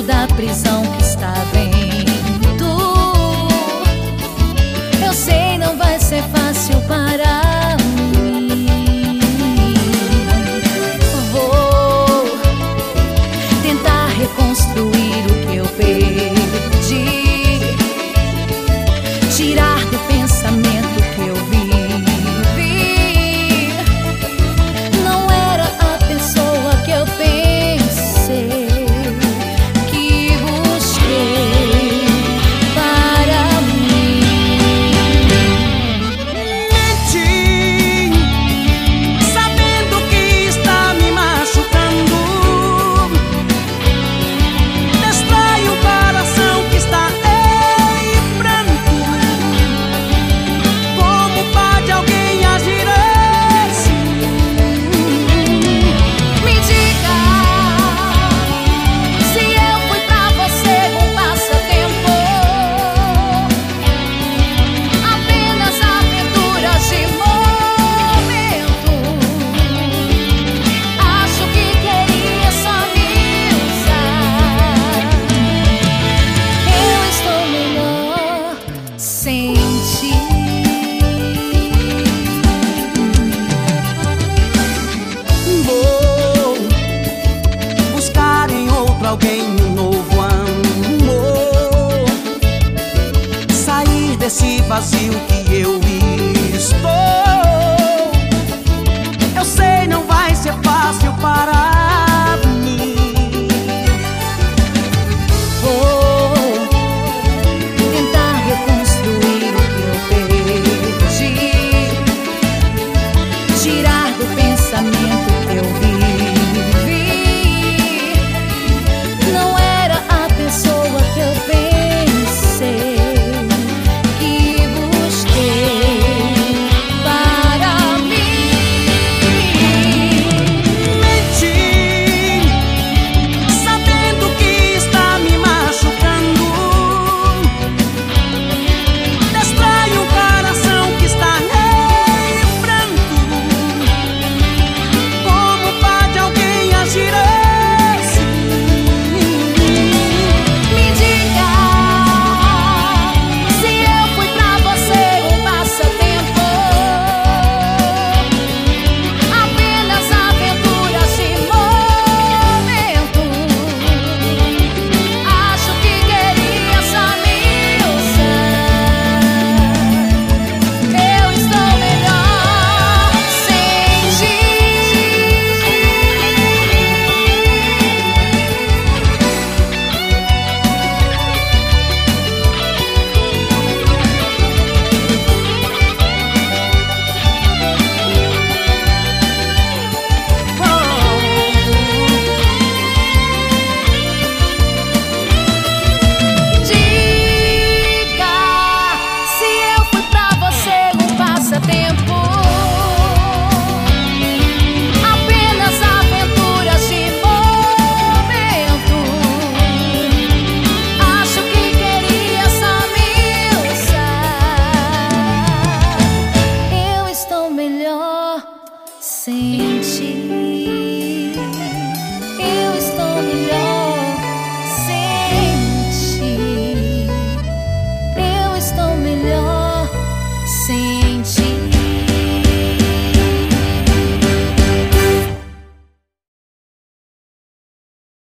da prisão que está vendo. Eu sei, não vai ser fácil para mim. Vou tentar reconstruir o que eu perdi, tirar do pensamento que eu vivi. Não era a pessoa que eu pensei, que busquei para mim. Menti, sabendo que está me machucando. Destrói o coração que está em pranto. Como pode alguém agir assim? Me diga se eu fui pra você um passatempo, apenas aventuras de momento. Acho que queria só me usar. Eu estou melhor sem ti. Vou buscar em outro alguém um novo amor, sair desse vazio que